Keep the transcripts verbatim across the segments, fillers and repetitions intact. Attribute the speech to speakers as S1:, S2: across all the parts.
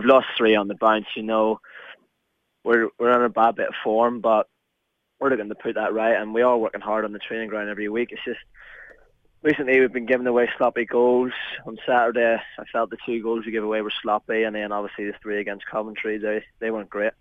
S1: we've lost three on the bounce. You know, we're we're on a bad bit of form, but we're looking to put that right, and we are working hard on the training ground every week. It's just recently we've been giving away sloppy goals. On Saturday, I felt the two goals we gave away were sloppy, and then obviously the three against Coventry, they they weren't great.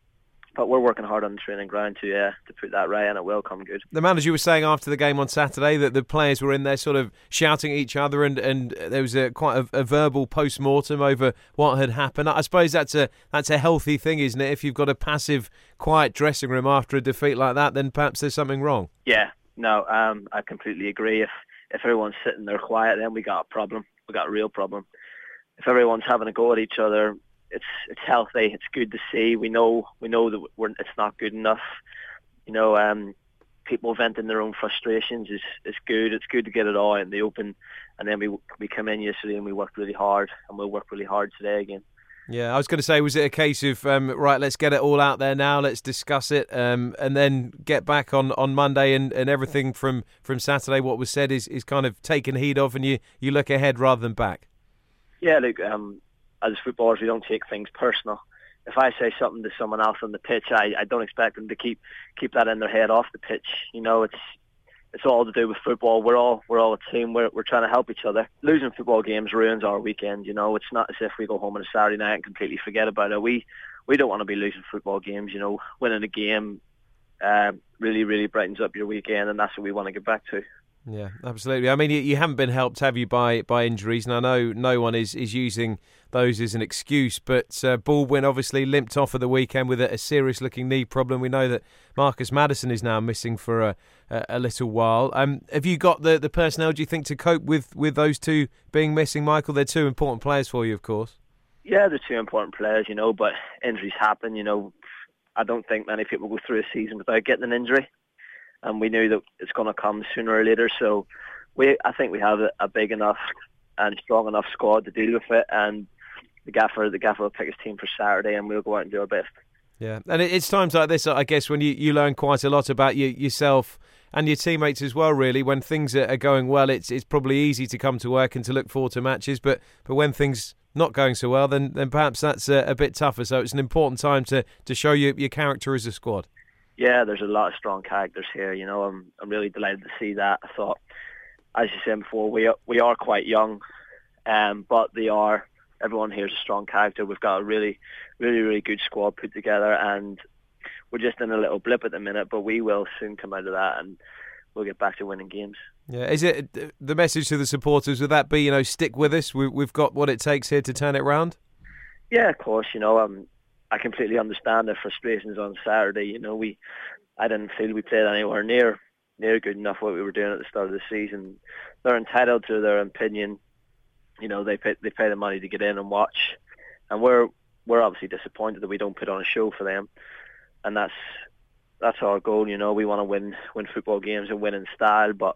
S1: But we're working hard on the training ground to uh, to put that right, and it will come good.
S2: The manager was saying after the game on Saturday that the players were in there sort of shouting at each other, and, and there was a quite a, a verbal post-mortem over what had happened. I suppose that's a that's a healthy thing, isn't it? If you've got a passive, quiet dressing room after a defeat like that, then perhaps there's something wrong.
S1: Yeah, no, um, I completely agree. If if everyone's sitting there quiet, then we got a problem. We got a real problem. If everyone's having a go at each other, It's it's healthy. It's good to see. We know we know that we're, it's not good enough. You know, um, people venting their own frustrations is, is good. It's good to get it all out in the open. And then we we come in yesterday and we worked really hard, and we'll work really hard today again.
S2: Yeah, I was going to say, was it a case of um, right? Let's get it all out there now. Let's discuss it, um, and then get back on, on Monday, and, and everything from, from Saturday. What was said is, is kind of taken heed of, and you, you look ahead rather than back.
S1: Yeah, look. Um, As footballers, we don't take things personal. If I say something to someone else on the pitch, I, I don't expect them to keep keep that in their head off the pitch. You know, it's it's all to do with football. We're all we're all a team. We're we're trying to help each other. Losing football games ruins our weekend. You know, it's not as if we go home on a Saturday night and completely forget about it. We we don't want to be losing football games. You know, winning a game uh, really really brightens up your weekend, and that's what we want to get back to.
S2: Yeah, absolutely. I mean, you, you haven't been helped, have you, by by injuries? And I know no one is, is using those as an excuse, but uh, Baldwin obviously limped off at the weekend with a, a serious-looking knee problem. We know that Marcus Maddison is now missing for a, a, a little while. Um, have you got the, the personnel, do you think, to cope with, with those two being missing, Michael? They're two important players for you, of course.
S1: Yeah, they're two important players, you know, but injuries happen. You know, I don't think many people go through a season without getting an injury. And we knew that it's going to come sooner or later. So we, I think we have a, a big enough and strong enough squad to deal with it. And the gaffer, the gaffer will pick his team for Saturday, and we'll go out and do our best.
S2: Yeah, and it's times like this, I guess, when you, you learn quite a lot about you, yourself and your teammates as well, really. When things are going well, it's it's probably easy to come to work and to look forward to matches. But but when things not going so well, then, then perhaps that's a, a bit tougher. So it's an important time to, to show you your character as a squad.
S1: Yeah, there's a lot of strong characters here. You know, I'm I'm really delighted to see that. I thought, as you said before, we are, we are quite young, um, but they are. Everyone here is a strong character. We've got a really, really, really good squad put together, and we're just in a little blip at the minute. But we will soon come out of that, and we'll get back to winning games.
S2: Yeah, is it the message to the supporters? Would that be, you know, stick with us? We, we've got what it takes here to turn it round.
S1: Yeah, of course. You know, um. I completely understand their frustrations on Saturday. You know, we, I didn't feel we played anywhere near near good enough what we were doing at the start of the season. They're entitled to their opinion. You know, they pay they pay the money to get in and watch, and we're we're obviously disappointed that we don't put on a show for them, and that's that's our goal. You know, we want to win win football games and win in style. But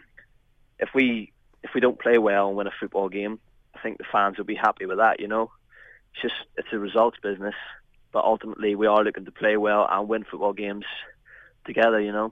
S1: if we if we don't play well and win a football game, I think the fans will be happy with that. You know, it's just it's a results business. But ultimately, we are looking to play well and win football games together, you know.